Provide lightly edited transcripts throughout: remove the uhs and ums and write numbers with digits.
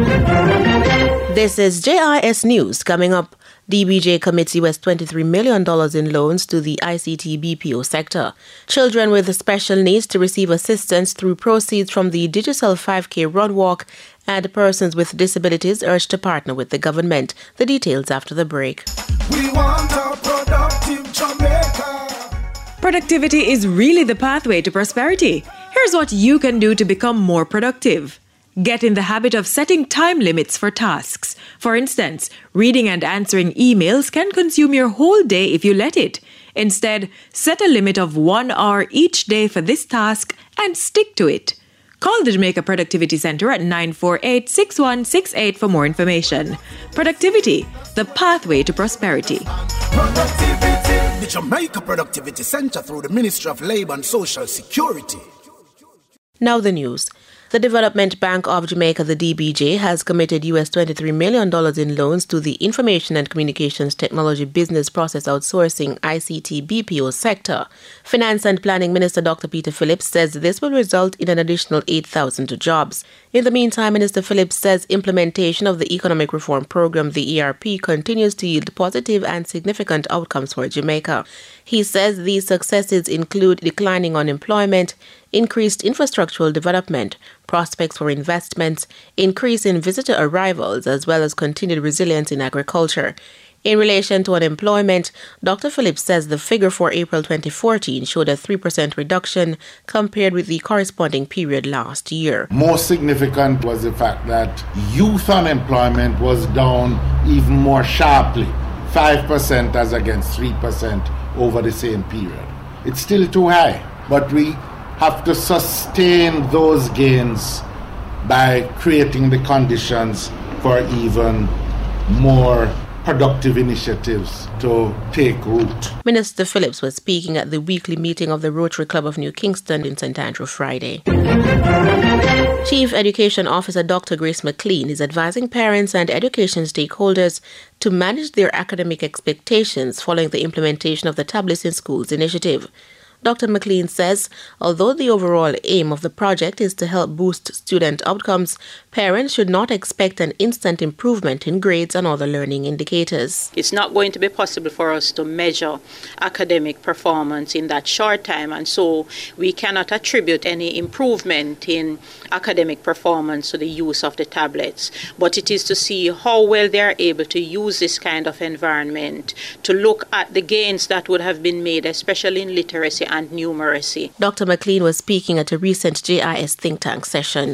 This is JIS News. Coming up, DBJ commits US $23 million in loans to the ICT BPO sector. Children with special needs to receive assistance through proceeds from the Digicel 5K Run Walk, and persons with disabilities urged to partner with the government. The details after the break. We want a productive Jamaica. Productivity is really the pathway to prosperity. Here's what you can do to become more productive. Get in the habit of setting time limits for tasks. For instance, reading and answering emails can consume your whole day if you let it. Instead, set a limit of 1 hour each day for this task and stick to it. Call the Jamaica Productivity Center at 948-6168 for more information. Productivity, the pathway to prosperity. Productivity. The Jamaica Productivity Center through the Ministry of Labour and Social Security. Now the news. The Development Bank of Jamaica, the DBJ, has committed US $23 million in loans to the Information and Communications Technology Business Process Outsourcing ICT BPO sector. Finance and Planning Minister Dr. Peter Phillips says this will result in an additional 8,000 jobs. In the meantime, Minister Phillips says implementation of the Economic Reform Program, the ERP, continues to yield positive and significant outcomes for Jamaica. He says these successes include declining unemployment, increased infrastructural development, prospects for investments, increase in visitor arrivals, as well as continued resilience in agriculture. In relation to unemployment, Dr. Phillips says the figure for April 2014 showed a 3% reduction compared with the corresponding period last year. More significant was the fact that youth unemployment was down even more sharply, 5% as against 3% over the same period. It's still too high, but we have to sustain those gains by creating the conditions for even more productive initiatives to take root. Minister Phillips was speaking at the weekly meeting of the Rotary Club of New Kingston in St. Andrew Friday. Chief Education Officer Dr. Grace McLean is advising parents and education stakeholders to manage their academic expectations following the implementation of the Tablets in Schools initiative. Dr. McLean says, although the overall aim of the project is to help boost student outcomes, parents should not expect an instant improvement in grades and other learning indicators. It's not going to be possible for us to measure academic performance in that short time, and so we cannot attribute any improvement in academic performance to the use of the tablets. But it is to see how well they are able to use this kind of environment to look at the gains that would have been made, especially in literacy and numeracy. Dr. McLean was speaking at a recent JIS think tank session.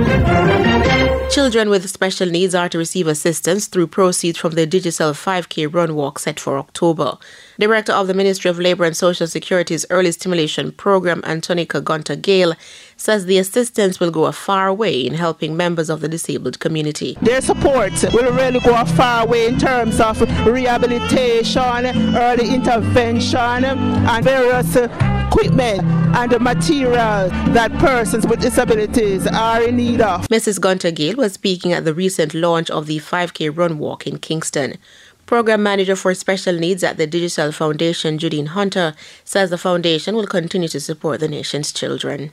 Children with special needs are to receive assistance through proceeds from the Digicel 5K Run Walk set for October. Director of the Ministry of Labour and Social Security's Early Stimulation Program, Antonica Gunter-Gale, says the assistance will go a far way in helping members of the disabled community. Their support will really go a far way in terms of rehabilitation, early intervention, and various equipment and the material that persons with disabilities are in need of. Mrs. Gunter-Gale was speaking at the recent launch of the 5K Run Walk in Kingston. Program Manager for Special Needs at the Digicel Foundation, Judine Hunter, says the foundation will continue to support the nation's children.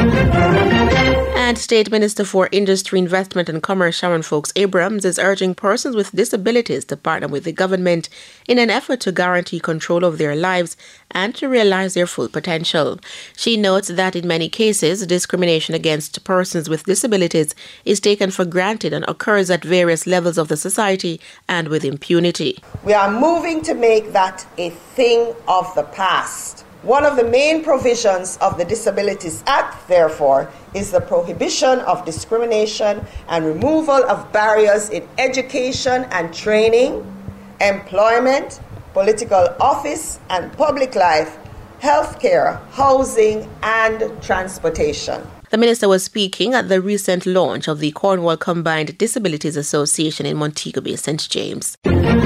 And State Minister for Industry, Investment and Commerce Sharon Folks Abrams is urging persons with disabilities to partner with the government in an effort to guarantee control of their lives and to realize their full potential. She notes that in many cases, discrimination against persons with disabilities is taken for granted and occurs at various levels of the society and with impunity. We are moving to make that a thing of the past. One of the main provisions of the Disabilities Act, therefore, is the prohibition of discrimination and removal of barriers in education and training, employment, political office and public life, healthcare, housing, and transportation. The minister was speaking at the recent launch of the Cornwall Combined Disabilities Association in Montego Bay, St. James.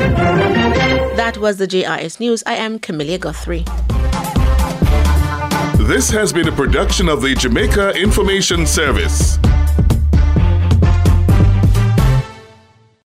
That was the JIS News. I am Camilla Guthrie. This has been a production of the Jamaica Information Service.